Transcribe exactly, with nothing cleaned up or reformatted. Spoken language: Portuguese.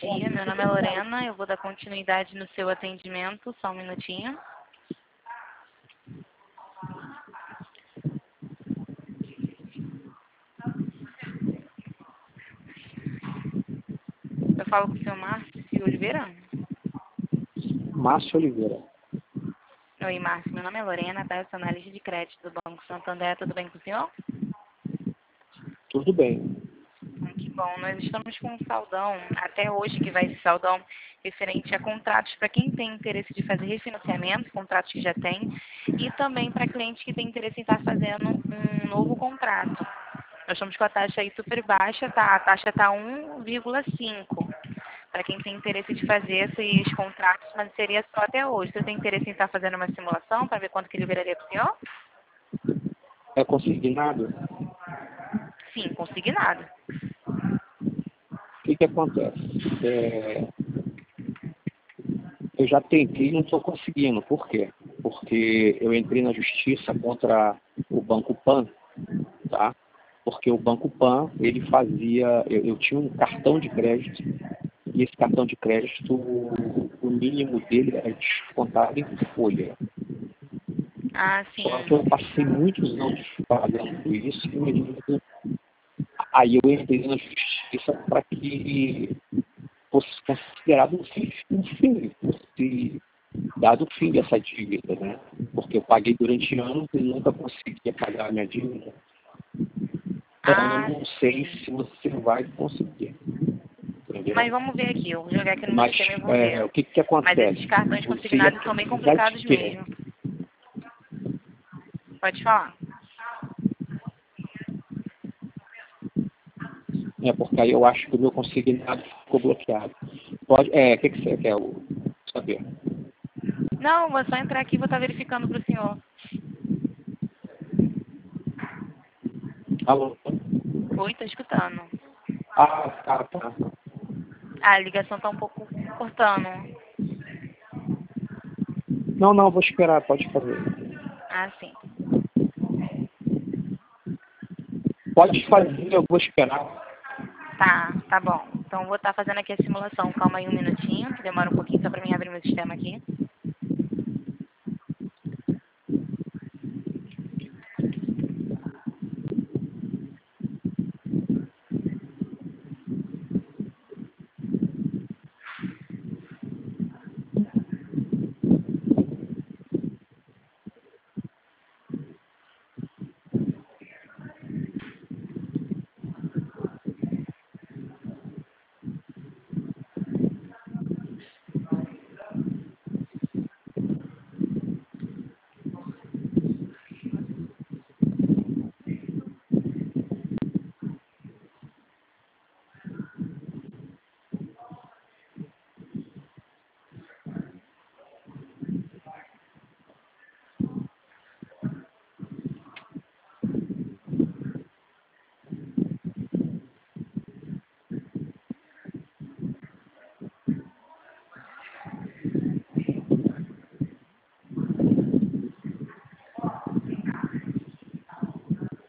dia, meu nome é Lorena, eu vou dar continuidade no seu atendimento, só um minutinho. Eu falo com o senhor Márcio Oliveira? Márcio Oliveira. Oi, Márcio, meu nome é Lorena, tá? Eu sou analista de crédito do Banco Santander, tudo bem com o senhor? Tudo bem. Hum, Que bom, nós estamos com um saldão, até hoje que vai esse saldão, referente a contratos para quem tem interesse de fazer refinanciamento, contratos que já tem, e também para clientes que têm interesse em estar fazendo um novo contrato. Nós estamos com a taxa aí super baixa, tá? A taxa está um vírgula cinco. Para quem tem interesse de fazer esses contratos, mas seria só até hoje. Você tem interesse em estar fazendo uma simulação para ver quanto que liberaria para o senhor? É consignado? Sim, consignado. O que que acontece? É, eu já tentei e não estou conseguindo. Por quê? Porque eu entrei na justiça contra o Banco Pan, tá? Porque o Banco Pan, ele fazia... Eu, eu tinha um cartão de crédito, e esse cartão de crédito, o, o mínimo dele era descontado em folha. Ah, sim. Só que eu passei muitos anos pagando isso, e eu- aí eu entrei na justiça para que fosse considerado um fim, um fim, fosse dado o fim dessa dívida, né? Porque eu paguei durante anos e nunca conseguia pagar a minha dívida. Então Ah, eu não sei se você vai conseguir. Entendeu? mas vamos ver aqui. Eu vou jogar aqui no meu Mas sistema e vou é, ver. o que, que Mas acontece? esses cartões Você ia consignados são bem precisar complicados de quê? mesmo. Pode falar. É, porque aí eu acho que o meu consignado ficou bloqueado. Pode, é, o que, que você quer o- saber? Não, vou só entrar aqui e vou estar verificando para o senhor. Alô? Oi, tô escutando. Ah, tá, tá. Ah, a ligação tá um pouco cortando. Não, não, vou esperar, pode fazer. Ah, sim. Pode fazer, eu vou esperar. Tá, tá bom. Então vou estar fazendo aqui a simulação. Calma aí um minutinho, que demora um pouquinho só para mim abrir meu sistema aqui.